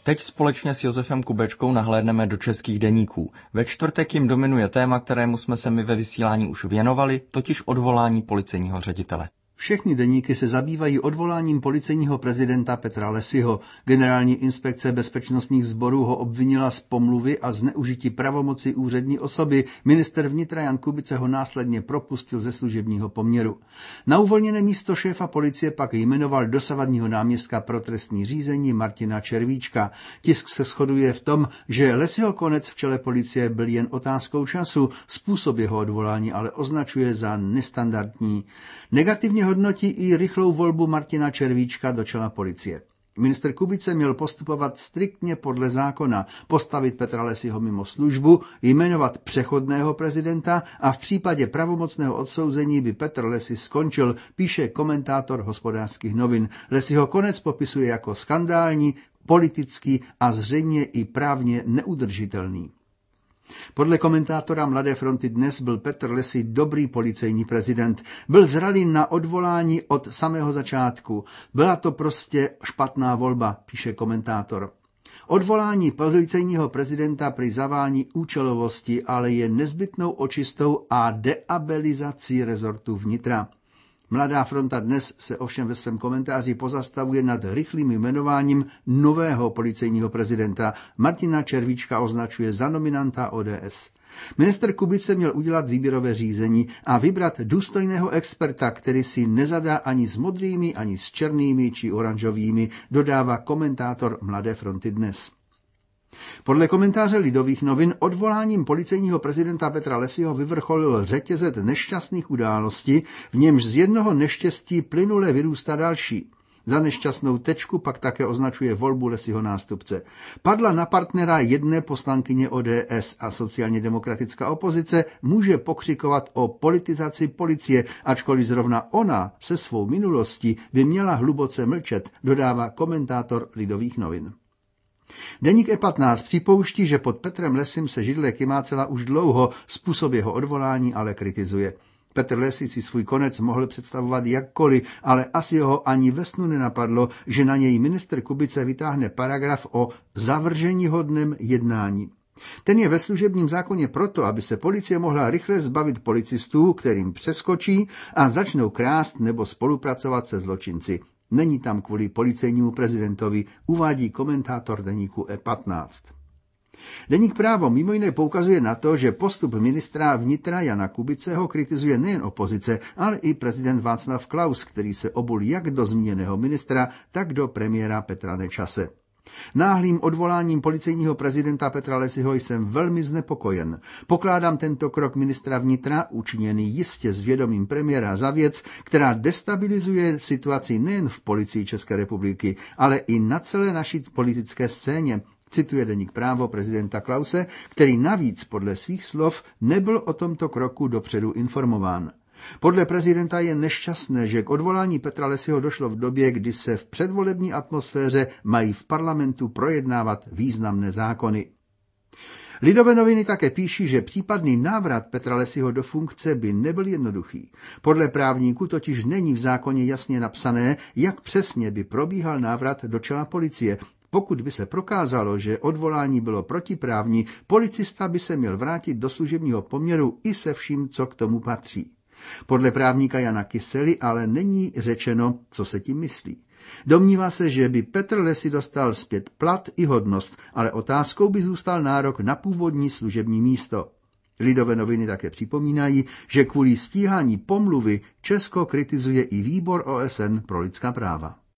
Teď společně s Josefem Kubečkou nahlédneme do českých deníků. Ve čtvrtek jim dominuje téma, kterému jsme se my ve vysílání už věnovali, totiž odvolání policejního ředitele. Všechny deníky se zabývají odvoláním policejního prezidenta Petra Lessyho. Generální inspekce bezpečnostních sborů ho obvinila z pomluvy a zneužití pravomoci úřední osoby. Ministr vnitra Jan Kubice ho následně propustil ze služebního poměru. Na uvolněné místo šéfa policie pak jmenoval dosavadního náměstka pro trestní řízení Martina Červíčka. Tisk se shoduje v tom, že Lessyho konec v čele policie byl jen otázkou času, způsob jeho odvolání ale označuje za nestandardní. Negativně hodnotí i rychlou volbu Martina Červíčka do čela policie. Ministr Kubice měl postupovat striktně podle zákona, postavit Petra Lessyho mimo službu, jmenovat přechodného prezidenta a v případě pravomocného odsouzení by Petr Lessy skončil, píše komentátor Hospodářských novin. Lessyho konec popisuje jako skandální, politický a zřejmě i právně neudržitelný. Podle komentátora Mladé fronty Dnes byl Petr Lessy dobrý policejní prezident. Byl zralý na odvolání od samého začátku. Byla to prostě špatná volba, píše komentátor. Odvolání policejního prezidenta prý zavání účelovosti, ale je nezbytnou očistou a deabilizací rezortu vnitra. Mladá fronta Dnes se ovšem ve svém komentáři pozastavuje nad rychlým jmenováním nového policejního prezidenta. Martina Červíčka označuje za nominanta ODS. Ministr Kubice měl udělat výběrové řízení a vybrat důstojného experta, který si nezadá ani s modrými, ani s černými či oranžovými, dodává komentátor Mladé fronty Dnes. Podle komentáře Lidových novin odvoláním policejního prezidenta Petra Lessyho vyvrcholil řetězec nešťastných událostí, v němž z jednoho neštěstí plynule vyrůstá další. Za nešťastnou tečku pak také označuje volbu Lessyho nástupce. Padla na partnera jedné poslankyně ODS a sociálně demokratická opozice může pokřikovat o politizaci policie, ačkoliv zrovna ona se svou minulostí by měla hluboce mlčet, dodává komentátor Lidových novin. Deník E15 připouští, že pod Petrem Lessym se židle kymácela už dlouho, způsob jeho odvolání ale kritizuje. Petr Lessy si svůj konec mohl představovat jakkoliv, ale asi ho ani ve snu nenapadlo, že na něj ministr Kubice vytáhne paragraf o zavrženíhodném jednání. Ten je ve služebním zákoně proto, aby se policie mohla rychle zbavit policistů, kterým přeskočí a začnou krást nebo spolupracovat se zločinci. Není tam kvůli policejnímu prezidentovi, uvádí komentátor deníku E15. Deník Právo mimo jiné poukazuje na to, že postup ministra vnitra Jana Kubiceho kritizuje nejen opozice, ale i prezident Václav Klaus, který se obul jak do zmíněného ministra, tak do premiéra Petra Nečase. Náhlým odvoláním policejního prezidenta Petra Lessyho jsem velmi znepokojen. Pokládám tento krok ministra vnitra, učiněný jistě s vědomím premiéra, za věc, která destabilizuje situaci nejen v policii České republiky, ale i na celé naší politické scéně, cituje deník Právo prezidenta Klause, který navíc podle svých slov nebyl o tomto kroku dopředu informován. Podle prezidenta je nešťastné, že k odvolání Petra Lessyho došlo v době, kdy se v předvolební atmosféře mají v parlamentu projednávat významné zákony. Lidové noviny také píší, že případný návrat Petra Lessyho do funkce by nebyl jednoduchý. Podle právníků totiž není v zákoně jasně napsané, jak přesně by probíhal návrat do čela policie. Pokud by se prokázalo, že odvolání bylo protiprávní, policista by se měl vrátit do služebního poměru i se vším, co k tomu patří. Podle právníka Jana Kysely ale není řečeno, co se tím myslí. Domnívá se, že by Petr Lessy dostal zpět plat i hodnost, ale otázkou by zůstal nárok na původní služební místo. Lidové noviny také připomínají, že kvůli stíhání pomluvy Česko kritizuje i výbor OSN pro lidská práva.